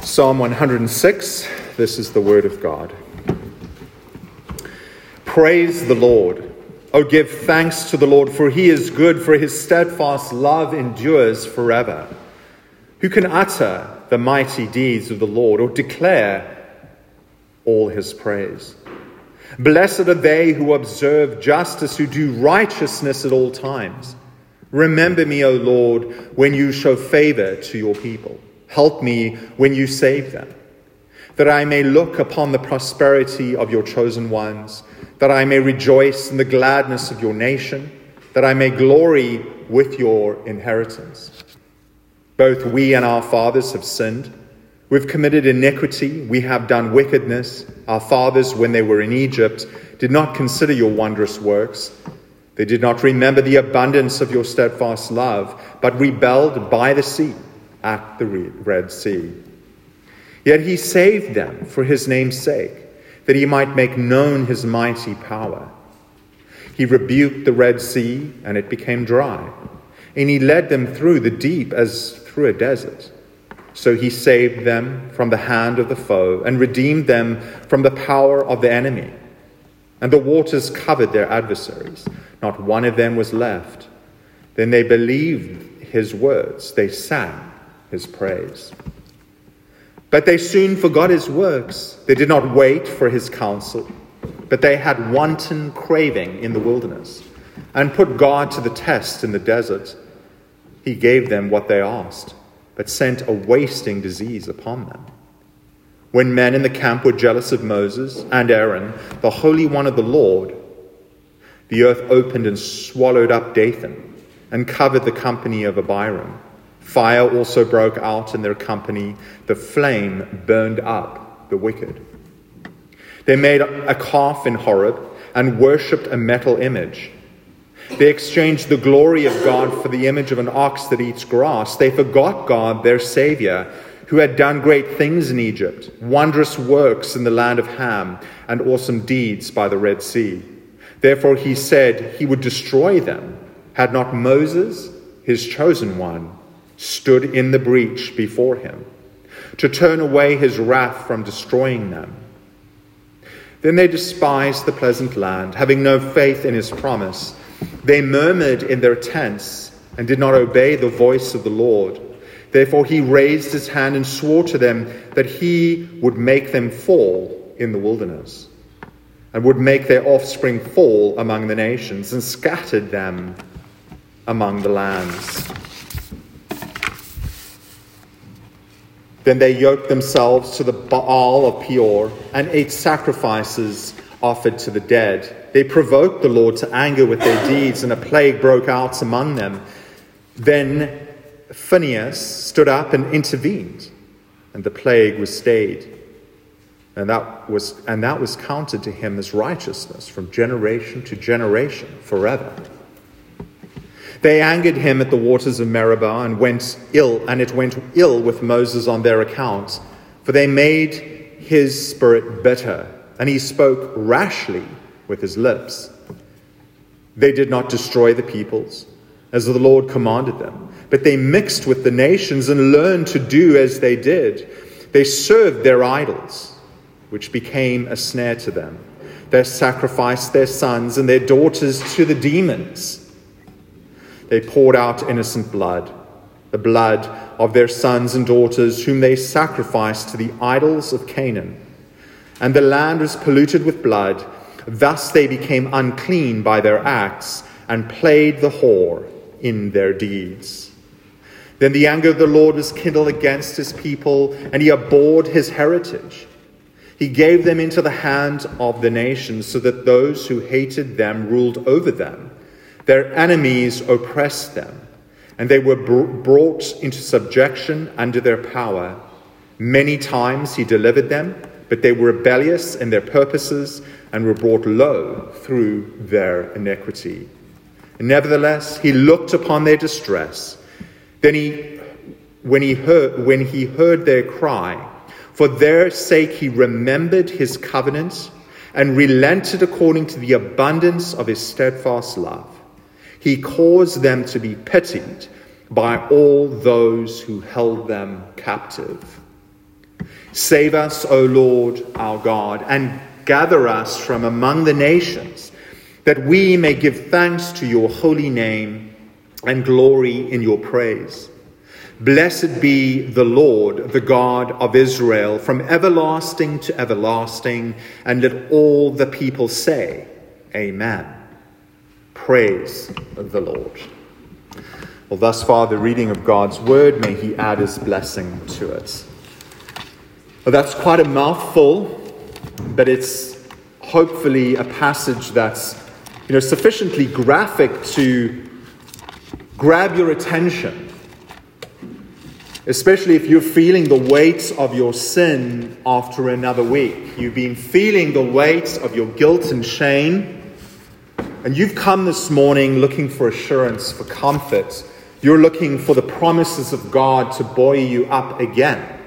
Psalm 106, this is the word of God. Praise the Lord. Oh, give thanks to the Lord, for he is good, for his steadfast love endures forever. Who can utter the mighty deeds of the Lord or declare all his praise? Blessed are they who observe justice, who do righteousness at all times. Remember me, O Lord, when you show favor to your people. Help me when you save them, that I may look upon the prosperity of your chosen ones, that I may rejoice in the gladness of your nation, that I may glory with your inheritance. Both we and our fathers have sinned. We've committed iniquity. We have done wickedness. Our fathers, when they were in Egypt, did not consider your wondrous works. They did not remember the abundance of your steadfast love, but rebelled by the sea, at the Red Sea. Yet he saved them for his name's sake, that he might make known his mighty power. He rebuked the Red Sea, and it became dry, and he led them through the deep as through a desert. So he saved them from the hand of the foe, and redeemed them from the power of the enemy. And the waters covered their adversaries. Not one of them was left. Then they believed his words. They sang his praise. But they soon forgot his works. They did not wait for his counsel, but they had wanton craving in the wilderness and put God to the test in the desert. He gave them what they asked, but sent a wasting disease upon them. When men in the camp were jealous of Moses and Aaron, the Holy One of the Lord, the earth opened and swallowed up Dathan and covered the company of Abiram. Fire also broke out in their company. The flame burned up the wicked. They made a calf in Horeb and worshipped a metal image. They exchanged the glory of God for the image of an ox that eats grass. They forgot God, their Savior, who had done great things in Egypt, wondrous works in the land of Ham, and awesome deeds by the Red Sea. Therefore he said he would destroy them, had not Moses, his chosen one, stood in the breach before him, to turn away his wrath from destroying them. Then they despised the pleasant land, having no faith in his promise. They murmured in their tents and did not obey the voice of the Lord. Therefore he raised his hand and swore to them that he would make them fall in the wilderness, and would make their offspring fall among the nations, and scattered them among the lands. Then they yoked themselves to the Baal of Peor and ate sacrifices offered to the dead. They provoked the Lord to anger with their deeds, and a plague broke out among them. Then Phinehas stood up and intervened, and the plague was stayed. And that was counted to him as righteousness from generation to generation forever. They angered him at the waters of Meribah, and it went ill with Moses on their account, for they made his spirit bitter, and he spoke rashly with his lips. They did not destroy the peoples, as the Lord commanded them, but they mixed with the nations and learned to do as they did. They served their idols, which became a snare to them. They sacrificed their sons and their daughters to the demons. They poured out innocent blood, the blood of their sons and daughters, whom they sacrificed to the idols of Canaan. And the land was polluted with blood. Thus they became unclean by their acts and played the whore in their deeds. Then the anger of the Lord was kindled against his people, and he abhorred his heritage. He gave them into the hand of the nations, so that those who hated them ruled over them. Their enemies oppressed them, and they were brought into subjection under their power. Many times he delivered them, but they were rebellious in their purposes and were brought low through their iniquity. Nevertheless, he looked upon their distress. Then when he heard their cry, for their sake he remembered his covenant and relented according to the abundance of his steadfast love. He caused them to be pitied by all those who held them captive. Save us, O Lord our God, and gather us from among the nations, that we may give thanks to your holy name and glory in your praise. Blessed be the Lord, the God of Israel, from everlasting to everlasting, and let all the people say, Amen. Praise the Lord. Well, thus far the reading of God's word, may he add his blessing to it. Well, that's quite a mouthful, but it's hopefully a passage that's sufficiently graphic to grab your attention. Especially if you're feeling the weight of your sin after another week. You've been feeling the weight of your guilt and shame. And you've come this morning looking for assurance, for comfort. You're looking for the promises of God to buoy you up again.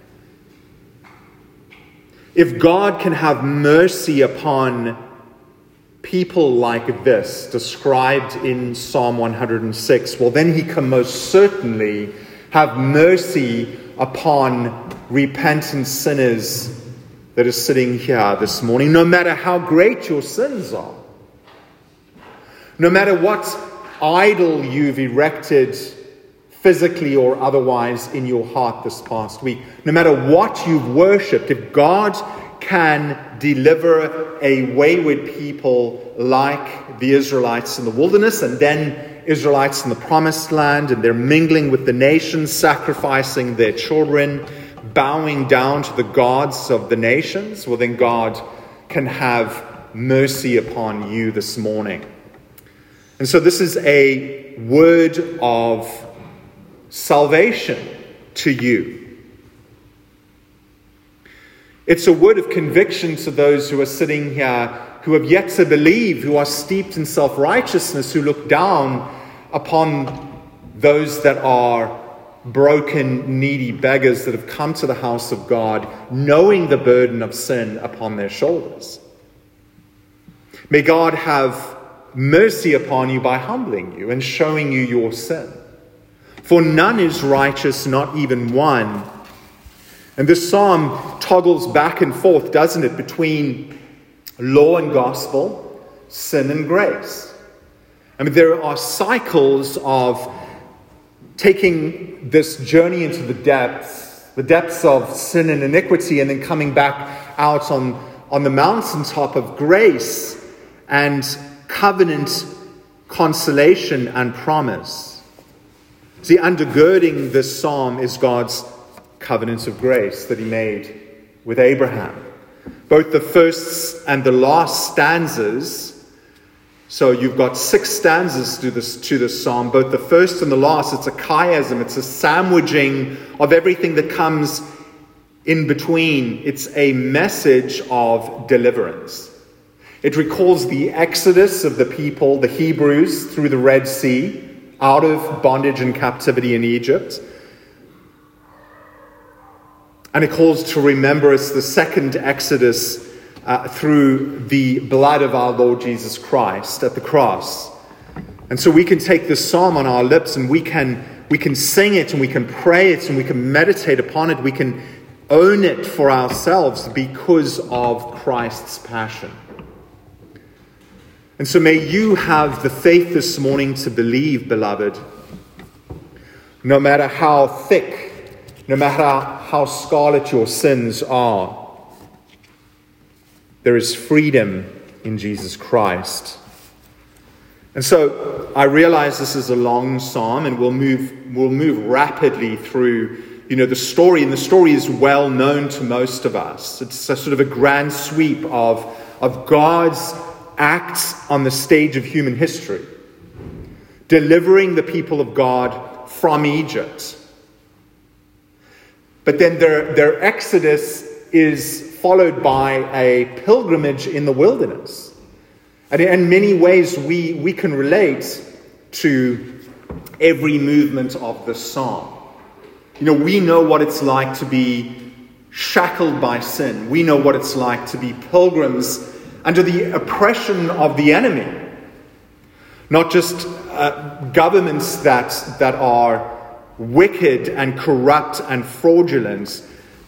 If God can have mercy upon people like this, described in Psalm 106, well, then he can most certainly have mercy upon repentant sinners that are sitting here this morning, no matter how great your sins are. No matter what idol you've erected physically or otherwise in your heart this past week, no matter what you've worshipped, if God can deliver a wayward people like the Israelites in the wilderness and then Israelites in the promised land, and they're mingling with the nations, sacrificing their children, bowing down to the gods of the nations, well, then God can have mercy upon you this morning. And so this is a word of salvation to you. It's a word of conviction to those who are sitting here who have yet to believe, who are steeped in self-righteousness, who look down upon those that are broken, needy beggars that have come to the house of God, knowing the burden of sin upon their shoulders. May God have mercy upon you by humbling you and showing you your sin. For none is righteous, not even one. And this psalm toggles back and forth, doesn't it, between law and gospel, sin and grace. I mean, there are cycles of taking this journey into the depths of sin and iniquity, and then coming back out on the mountaintop of grace and covenant consolation and promise. See, undergirding this psalm is God's covenant of grace that he made with Abraham. Both the first and the last stanzas, so you've got 6 stanzas to this psalm. Both the first and the last, it's a chiasm, it's a sandwiching of everything that comes in between. It's a message of deliverance. It recalls the exodus of the people, the Hebrews, through the Red Sea, out of bondage and captivity in Egypt. And it calls to remembrance the second exodus through the blood of our Lord Jesus Christ at the cross. And so we can take this psalm on our lips and we can sing it and we can pray it and we can meditate upon it. We can own it for ourselves because of Christ's passion. And so may you have the faith this morning to believe, beloved, no matter how thick, no matter how scarlet your sins are, there is freedom in Jesus Christ. And so I realize this is a long psalm, and we'll move rapidly through, the story. And the story is well known to most of us. It's a sort of a grand sweep of God's acts on the stage of human history, delivering the people of God from Egypt. But then their exodus is followed by a pilgrimage in the wilderness. And in many ways, we can relate to every movement of the psalm. We know what it's like to be shackled by sin. We know what it's like to be pilgrims under the oppression of the enemy. Not just governments that are wicked and corrupt and fraudulent,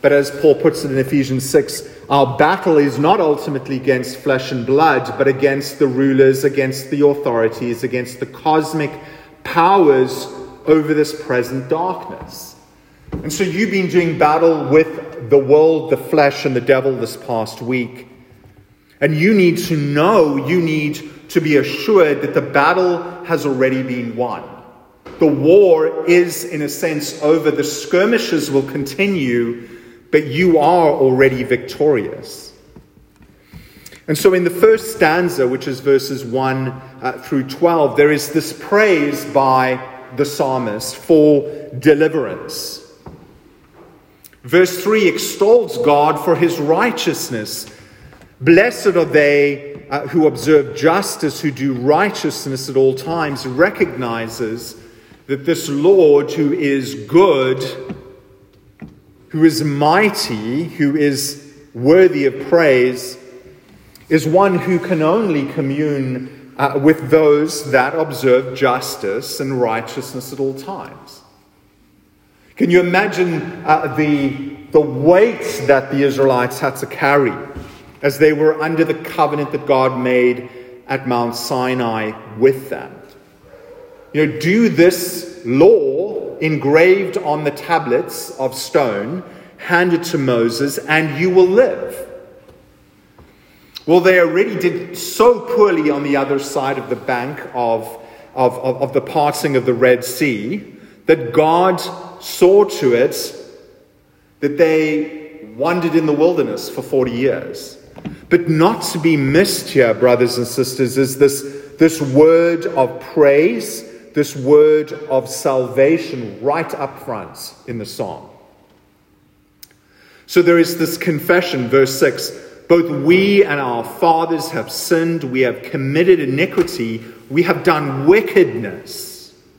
But as Paul puts it in Ephesians 6, our battle is not ultimately against flesh and blood, but against the rulers, against the authorities, against the cosmic powers over this present darkness. And so you've been doing battle with the world, the flesh, and the devil this past week. And you need to know, you need to be assured that the battle has already been won. The war is, in a sense, over. The skirmishes will continue, but you are already victorious. And so in the first stanza, which is verses 1 through 12, there is this praise by the psalmist for deliverance. Verse 3 extols God for his righteousness. Blessed are they who observe justice, who do righteousness at all times, recognizes that this Lord who is good, who is mighty, who is worthy of praise, is one who can only commune with those that observe justice and righteousness at all times. Can you imagine the weight that the Israelites had to carry as they were under the covenant that God made at Mount Sinai with them? Do this law engraved on the tablets of stone, handed to Moses, and you will live. Well, they already did so poorly on the other side of the bank of the parting of the Red Sea that God saw to it that they wandered in the wilderness for 40 years. But not to be missed here, brothers and sisters, is this word of praise, this word of salvation right up front in the psalm. So there is this confession, verse 6, both we and our fathers have sinned, we have committed iniquity, we have done wickedness.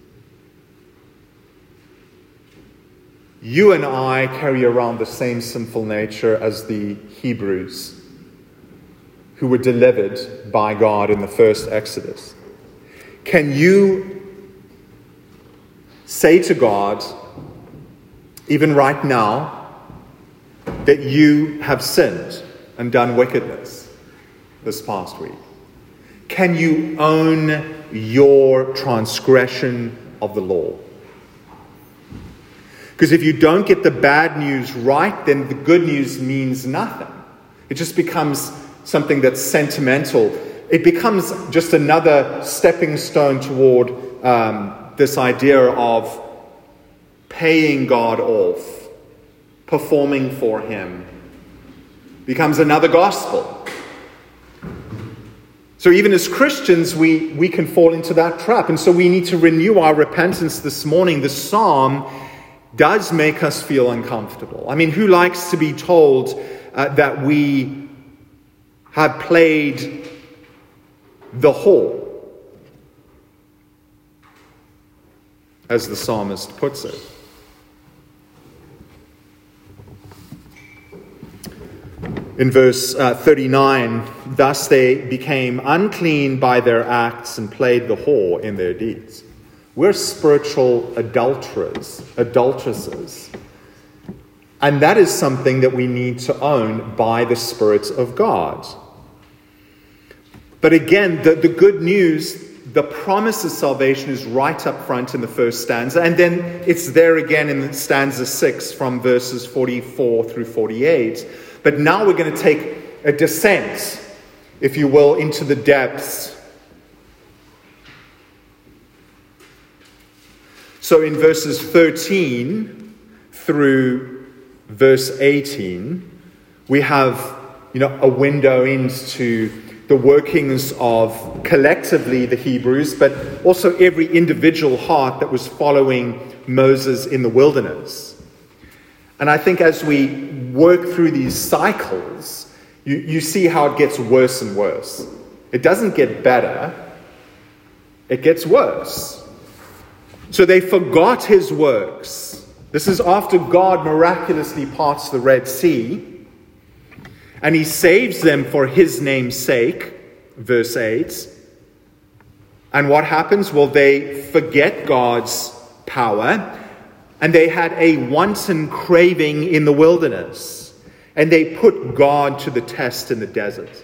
You and I carry around the same sinful nature as the Hebrews who were delivered by God in the first Exodus. Can you say to God, even right now, that you have sinned and done wickedness this past week? Can you own your transgression of the law? Because if you don't get the bad news right, then the good news means nothing. It just becomes something that's sentimental. It becomes just another stepping stone toward this idea of paying God off, performing for him. Becomes another gospel. So even as Christians, we can fall into that trap. And so we need to renew our repentance this morning. The psalm does make us feel uncomfortable. I mean, who likes to be told that we have played the whore, as the psalmist puts it? In verse 39, thus they became unclean by their acts and played the whore in their deeds. We're spiritual adulteresses. And that is something that we need to own by the Spirit of God. But again, the good news, the promise of salvation is right up front in the first stanza. And then it's there again in stanza 6 from verses 44 through 48. But now we're going to take a descent, if you will, into the depths. So in verses 13 through verse 18, we have, a window into the workings of collectively the Hebrews, but also every individual heart that was following Moses in the wilderness. And I think as we work through these cycles, you see how it gets worse and worse. It doesn't get better, it gets worse. So they forgot his works. This is after God miraculously parts the Red Sea, and he saves them for his name's sake, verse 8. And what happens? Well, they forget God's power. And they had a wanton craving in the wilderness. And they put God to the test in the desert.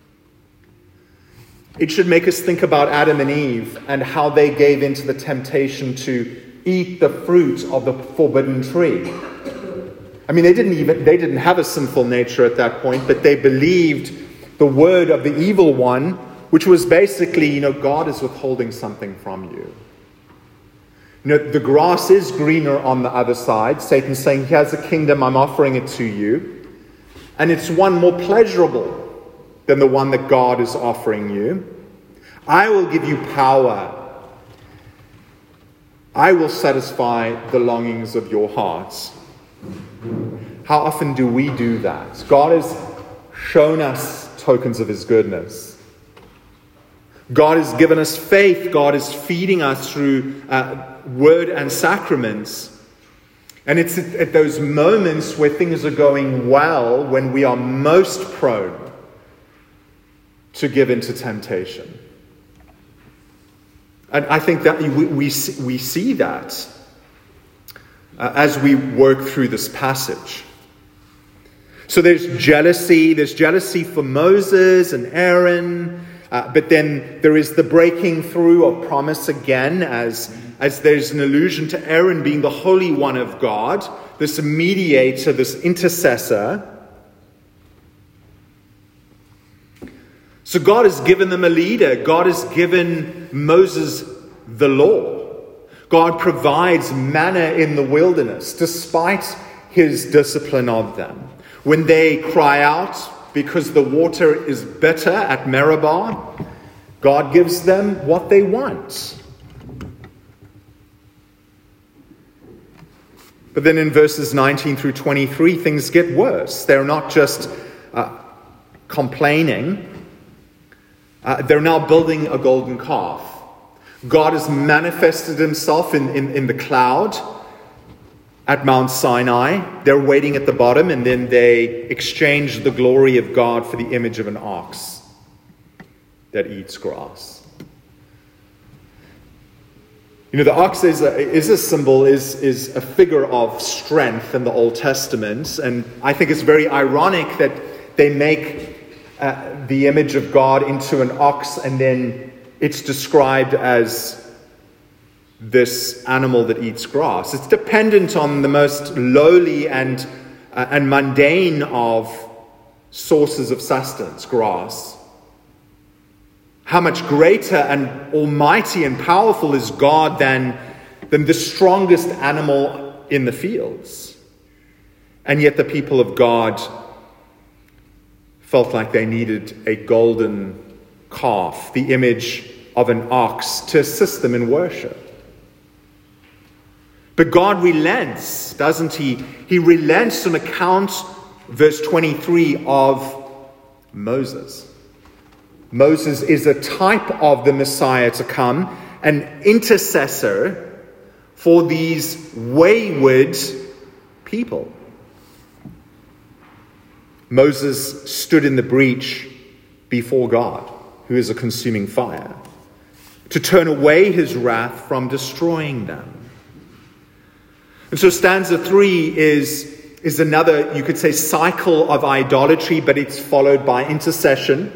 It should make us think about Adam and Eve and how they gave into the temptation to eat the fruit of the forbidden tree. I mean, they didn't have a sinful nature at that point, but they believed the word of the evil one, which was basically, God is withholding something from you. The grass is greener on the other side. Satan's saying, here's a kingdom, I'm offering it to you. And it's one more pleasurable than the one that God is offering you. I will give you power. I will satisfy the longings of your hearts. How often do we do that? God has shown us tokens of his goodness. God has given us faith. God is feeding us through word and sacraments. And it's at those moments where things are going well when we are most prone to give into temptation. And I think that we see that as we work through this passage. So there's jealousy for Moses and Aaron, but then there is the breaking through of promise again, as there's an allusion to Aaron being the Holy One of God, this mediator, this intercessor. So God has given them a leader. God has given Moses the law. God provides manna in the wilderness, despite his discipline of them. When they cry out because the water is bitter at Meribah, God gives them what they want. But then in verses 19 through 23, things get worse. They're not just complaining. They're now building a golden calf. God has manifested himself in the cloud at Mount Sinai. They're waiting at the bottom, and then they exchange the glory of God for the image of an ox that eats grass. The ox is a symbol, is a figure of strength in the Old Testament. And I think it's very ironic that they make the image of God into an ox, and then it's described as this animal that eats grass. It's dependent on the most lowly and mundane of sources of sustenance, grass. How much greater and almighty and powerful is God than the strongest animal in the fields? And yet the people of God felt like they needed a golden calf, the image of an ox, to assist them in worship. But God relents, doesn't he? He relents on account, verse 23, of Moses. Moses is a type of the Messiah to come, an intercessor for these wayward people. Moses stood in the breach before God, who is a consuming fire, to turn away his wrath from destroying them. And so stanza 3 is another, you could say, cycle of idolatry, but it's followed by intercession.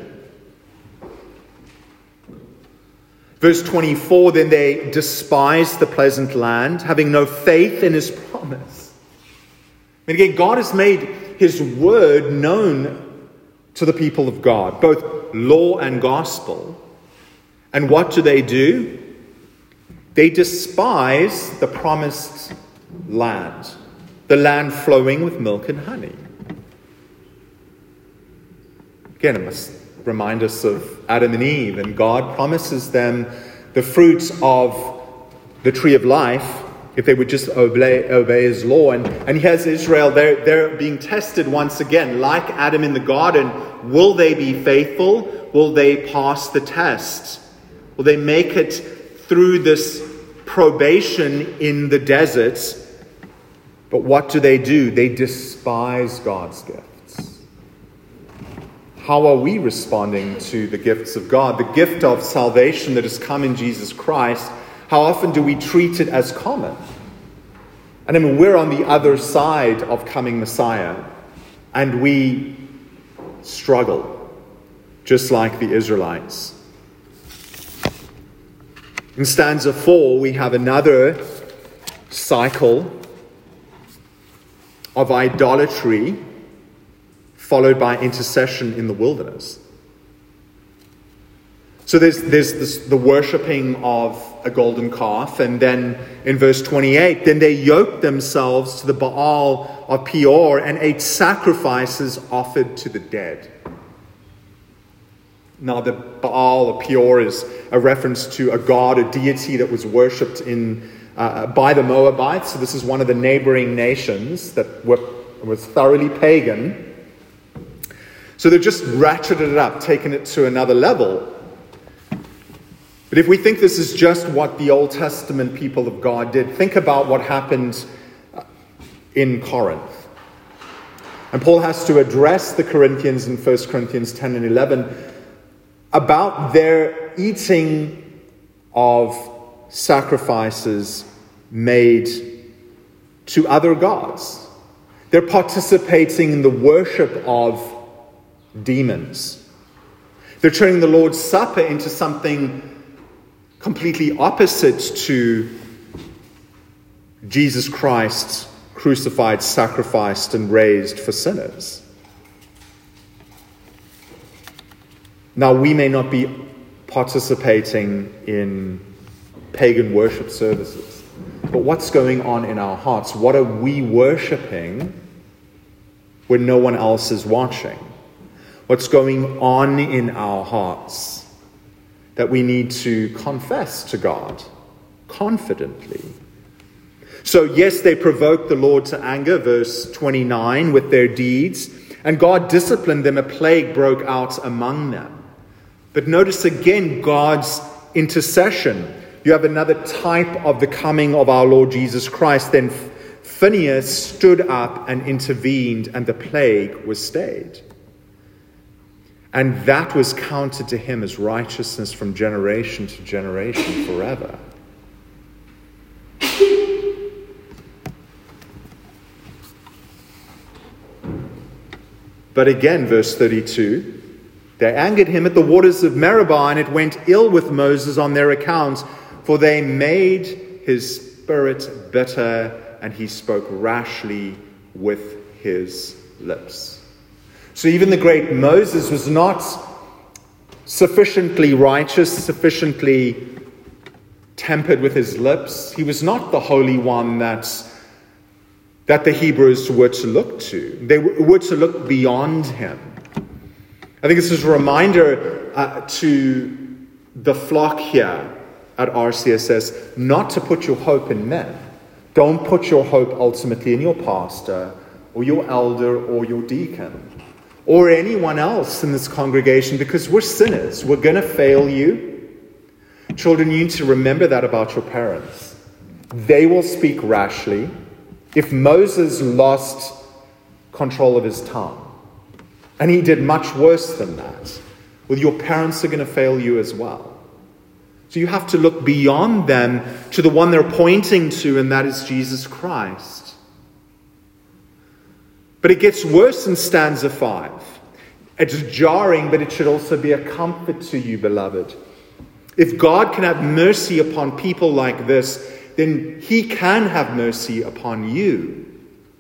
Verse 24, then they despised the pleasant land, having no faith in his promise. And again, God has made his word known to the people of God, both law and gospel. And what do? They despise the promised land, the land flowing with milk and honey. Again, it must remind us of Adam and Eve, and God promises them the fruits of the tree of life if they would just obey his law. And here's Israel, they're being tested once again, like Adam in the garden. Will they be faithful? Will they pass the test? Will they make it through this probation in the desert? But what do? They despise God's gifts. How are we responding to the gifts of God? The gift of salvation that has come in Jesus Christ. How often do we treat it as common? And I mean, we're on the other side of coming Messiah, and we struggle, just like the Israelites. In stanza 4, we have another cycle of idolatry followed by intercession in the wilderness. So there's the worshipping of a golden calf, and then in verse 28, then they yoked themselves to the Baal of Peor and ate sacrifices offered to the dead. Now the Baal of Peor is a reference to a god, a deity that was worshipped by the Moabites. So this is one of the neighboring nations that was thoroughly pagan. So they've just ratcheted it up, taken it to another level. But if we think this is just what the Old Testament people of God did, think about what happened in Corinth. And Paul has to address the Corinthians in 1 Corinthians 10 and 11 about their eating of sacrifices made to other gods. They're participating in the worship of demons. They're turning the Lord's Supper into something completely opposite to Jesus Christ crucified, sacrificed, and raised for sinners. Now, we may not be participating in pagan worship services, but what's going on in our hearts? What are we worshiping when no one else is watching? What's going on in our hearts that we need to confess to God confidently? So yes, they provoked the Lord to anger, verse 29, with their deeds, and God disciplined them. A plague broke out among them. But notice again God's intercession. You have another type of the coming of our Lord Jesus Christ. Then Phinehas stood up and intervened, and the plague was stayed. And that was counted to him as righteousness from generation to generation forever. But again, verse 32, they angered him at the waters of Meribah, and it went ill with Moses on their account, for they made his spirit bitter, and he spoke rashly with his lips. So even the great Moses was not sufficiently righteous, sufficiently tempered with his lips. He was not the Holy One that the Hebrews were to look to. They were to look beyond him. I think this is a reminder to the flock here at RCSS not to put your hope in men. Don't put your hope ultimately in your pastor or your elder or your deacon or anyone else in this congregation, because we're sinners. We're going to fail you. Children, you need to remember that about your parents. They will speak rashly. If Moses lost control of his tongue, and he did much worse than that, well, your parents are going to fail you as well. So you have to look beyond them to the one they're pointing to, and that is Jesus Christ. But it gets worse in stanza 5. It's jarring, but it should also be a comfort to you, beloved. If God can have mercy upon people like this, then he can have mercy upon you.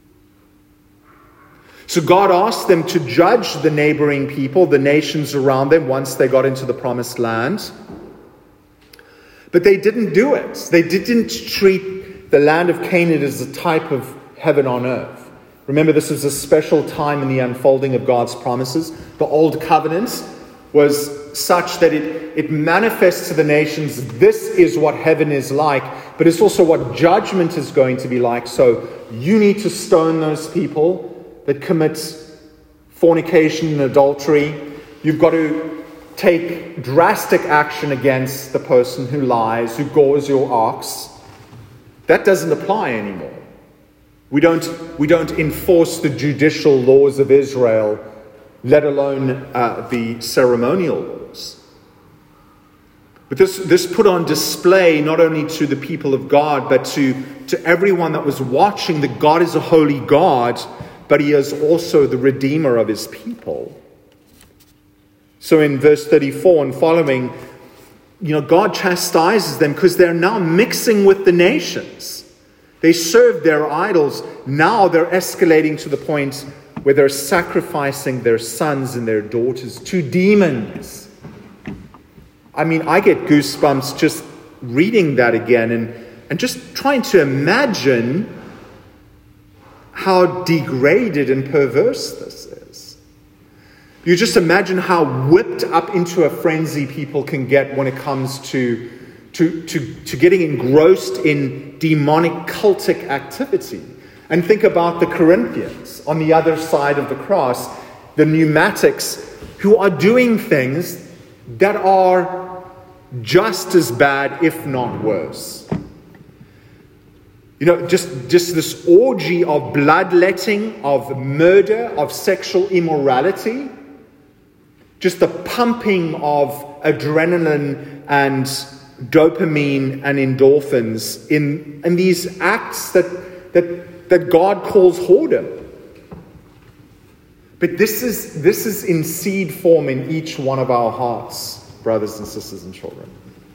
So God asked them to judge the neighboring people, the nations around them, once they got into the promised land. But they didn't do it. They didn't treat the land of Canaan as a type of heaven on earth. Remember, this is a special time in the unfolding of God's promises. The old covenant was such that it manifests to the nations, this is what heaven is like, but it's also what judgment is going to be like. So you need to stone those people that commit fornication and adultery. You've got to take drastic action against the person who lies, who gores your ox. That doesn't apply anymore. We don't enforce the judicial laws of Israel, let alone the ceremonial laws. But this put on display not only to the people of God, but to everyone that was watching that God is a holy God, but he is also the Redeemer of his people. So in verse 34 and following, God chastises them because they're now mixing with the nations. They served their idols. Now they're escalating to the point where they're sacrificing their sons and their daughters to demons. I mean, I get goosebumps just reading that again and just trying to imagine how degraded and perverse this is. You just imagine how whipped up into a frenzy people can get when it comes to getting engrossed in demonic cultic activity. And think about the Corinthians on the other side of the cross, the pneumatics, who are doing things that are just as bad, if not worse. Just this orgy of bloodletting, of murder, of sexual immorality, just the pumping of adrenaline and dopamine and endorphins in these acts that God calls whoredom. But this is in seed form in each one of our hearts, brothers and sisters and children.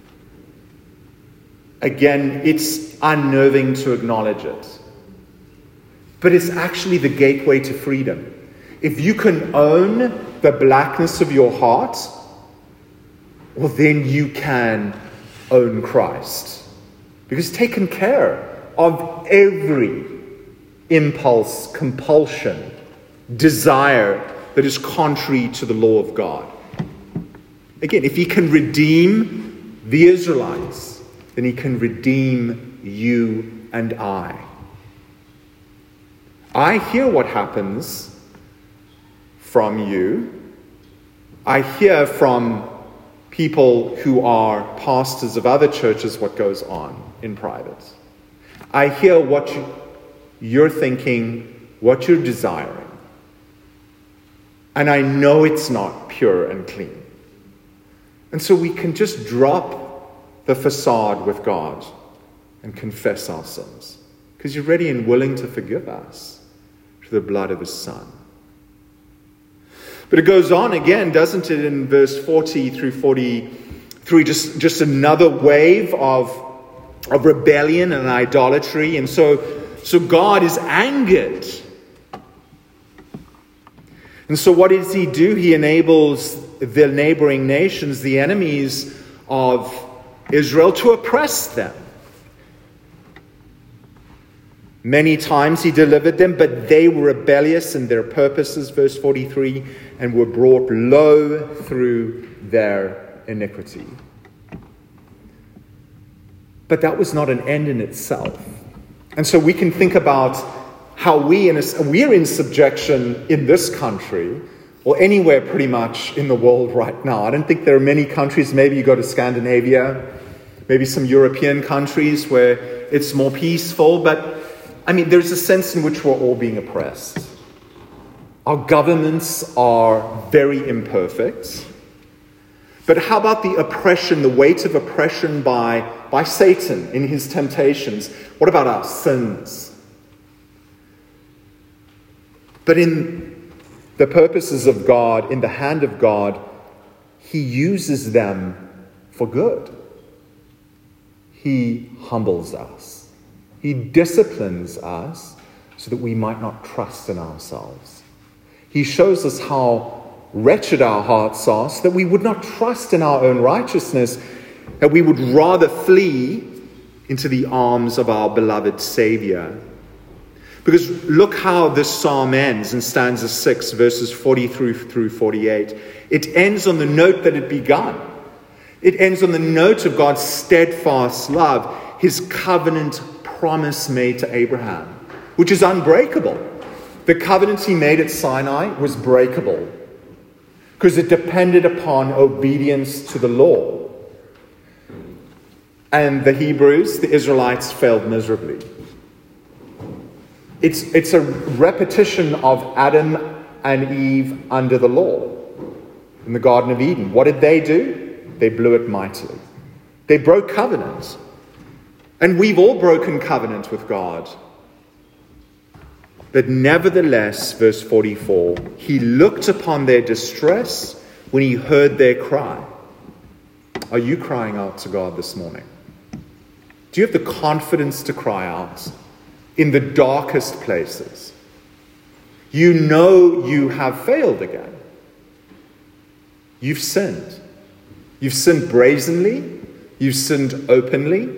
Again, it's unnerving to acknowledge it. But it's actually the gateway to freedom. If you can own the blackness of your heart, well, then you can own Christ. Because he's taken care of every impulse, compulsion, desire that is contrary to the law of God. Again, if he can redeem the Israelites, then he can redeem you and I. I hear what happens from you. I hear from people who are pastors of other churches what goes on in private. I hear what you're thinking, what you're desiring. And I know it's not pure and clean. And so we can just drop the facade with God and confess our sins. Because you're ready and willing to forgive us through the blood of his Son. But it goes on again, doesn't it, in verse 40 through 43, just another wave of rebellion and idolatry. And so God is angered. And so what does he do? He enables the neighboring nations, the enemies of Israel, to oppress them. Many times he delivered them, but they were rebellious in their purposes, verse 43, and were brought low through their iniquity. But that was not an end in itself. And so we can think about how we're in subjection in this country, or anywhere pretty much in the world right now. I don't think there are many countries, maybe you go to Scandinavia, maybe some European countries where it's more peaceful, but I mean, there's a sense in which we're all being oppressed. Our governments are very imperfect. But how about the oppression, the weight of oppression by Satan in his temptations? What about our sins? But in the purposes of God, in the hand of God, he uses them for good. He humbles us. He disciplines us so that we might not trust in ourselves. He shows us how wretched our hearts are so that we would not trust in our own righteousness, that we would rather flee into the arms of our beloved Savior. Because look how this psalm ends in stanza 6, verses 43 through 48. It ends on the note that it began. It ends on the note of God's steadfast love, his covenant promise made to Abraham, which is unbreakable. The covenant he made at Sinai was breakable because it depended upon obedience to the law. And the Hebrews, the Israelites, failed miserably. It's a repetition of Adam and Eve under the law in the Garden of Eden. What did they do? They blew it mightily. They broke covenant. And we've all broken covenant with God. But nevertheless, verse 44, he looked upon their distress when he heard their cry. Are you crying out to God this morning? Do you have the confidence to cry out in the darkest places? You know you have failed again. You've sinned. You've sinned brazenly. You've sinned openly.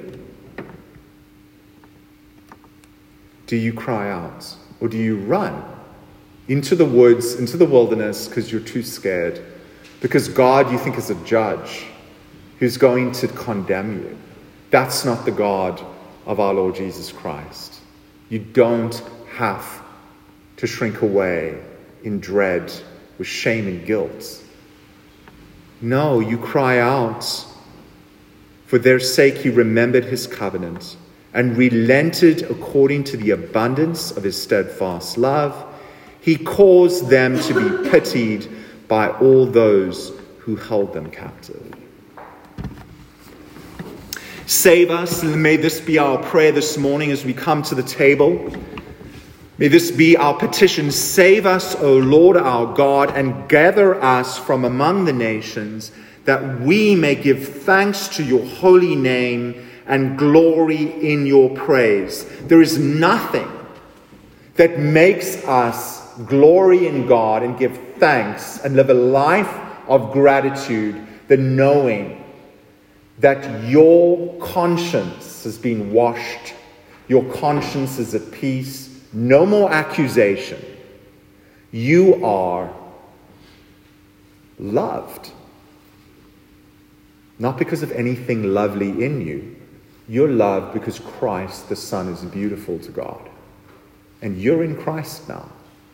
Do you cry out? Or do you run into the woods, into the wilderness, because you're too scared? Because God, you think, is a judge who's going to condemn you. That's not the God of our Lord Jesus Christ. You don't have to shrink away in dread with shame and guilt. No, you cry out. For their sake he remembered his covenant and relented according to the abundance of his steadfast love. He caused them to be pitied by all those who held them captive. Save us, and may this be our prayer this morning as we come to the table. May this be our petition. Save us, O Lord our God, and gather us from among the nations, that we may give thanks to your holy name and glory in your praise. There is nothing that makes us glory in God and give thanks and live a life of gratitude than knowing that your conscience has been washed, your conscience is at peace, no more accusation. You are loved. Not because of anything lovely in you. You're loved because Christ, the Son, is beautiful to God. And you're in Christ now.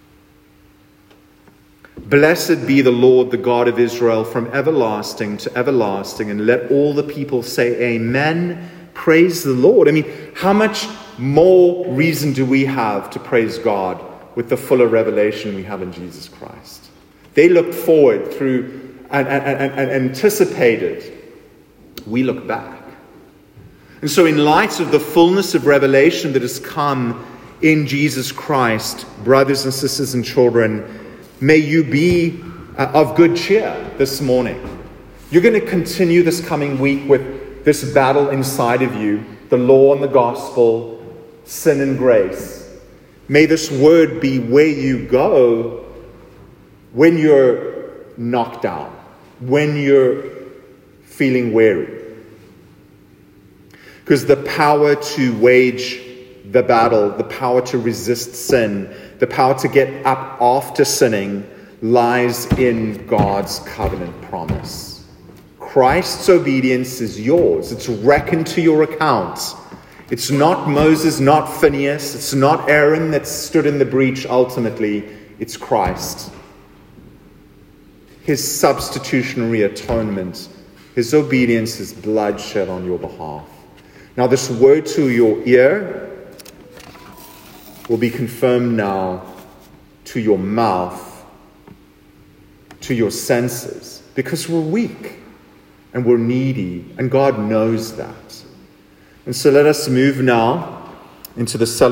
Blessed be the Lord, the God of Israel, from everlasting to everlasting. And let all the people say amen. Praise the Lord. I mean, how much more reason do we have to praise God with the fuller revelation we have in Jesus Christ? They looked forward through and anticipated. We look back. And so in light of the fullness of revelation that has come in Jesus Christ, brothers and sisters and children, may you be of good cheer this morning. You're going to continue this coming week with this battle inside of you, the law and the gospel, sin and grace. May this word be where you go when you're knocked down, when you're feeling weary. Because the power to wage the battle, the power to resist sin, the power to get up after sinning lies in God's covenant promise. Christ's obedience is yours. It's reckoned to your account. It's not Moses, not Phineas. It's not Aaron that stood in the breach ultimately. It's Christ. His substitutionary atonement, his obedience, his blood shed on your behalf. Now this word to your ear will be confirmed now to your mouth, to your senses, because we're weak and we're needy, and God knows that. And so let us move now into the celebration